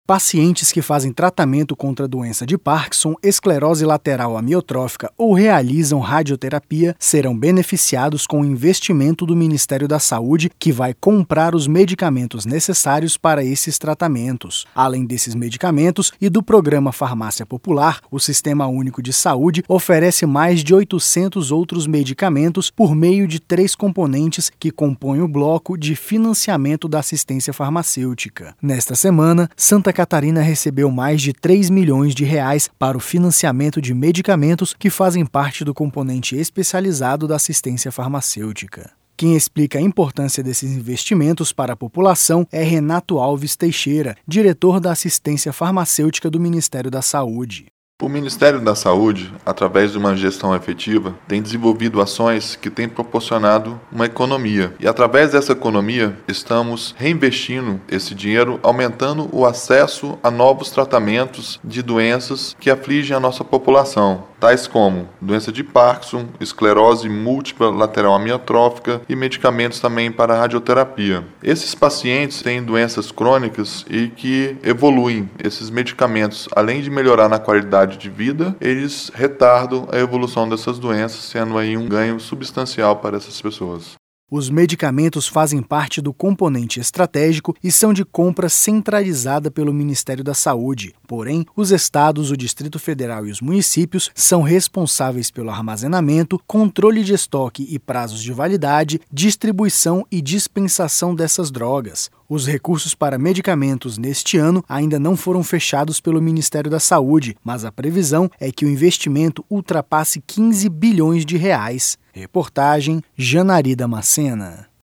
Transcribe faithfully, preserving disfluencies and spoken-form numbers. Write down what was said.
Pacientes que fazem tratamento contra a doença de Parkinson, esclerose lateral amiotrófica ou realizam radioterapia serão beneficiados com o investimento do Ministério da Saúde, que vai comprar os medicamentos necessários para esses tratamentos. Além desses medicamentos e do programa Farmácia Popular, o Sistema Único de Saúde oferece mais de oitocentos outros medicamentos por meio de três componentes que compõem o bloco de financiamento da assistência farmacêutica. Nesta semana, Santa Catarina recebeu mais de três milhões de reais para o financiamento de medicamentos que fazem parte do componente especializado da assistência farmacêutica. Quem explica a importância desses investimentos para a população é Renato Alves Teixeira, diretor da assistência farmacêutica do Ministério da Saúde. O Ministério da Saúde, através de uma gestão efetiva, tem desenvolvido ações que têm proporcionado uma economia. E através dessa economia, estamos reinvestindo esse dinheiro, aumentando o acesso a novos tratamentos de doenças que afligem a nossa população, tais como doença de Parkinson, esclerose múltipla lateral amiotrófica e medicamentos também para radioterapia. Esses pacientes têm doenças crônicas e que evoluem. Esses medicamentos, além de melhorar na qualidade de vida, eles retardam a evolução dessas doenças, sendo aí um ganho substancial para essas pessoas. Os medicamentos fazem parte do componente estratégico e são de compra centralizada pelo Ministério da Saúde. Porém, os estados, o Distrito Federal e os municípios são responsáveis pelo armazenamento, controle de estoque e prazos de validade, distribuição e dispensação dessas drogas. Os recursos para medicamentos neste ano ainda não foram fechados pelo Ministério da Saúde, mas a previsão é que o investimento ultrapasse quinze bilhões de reais. Reportagem Janari Damascena.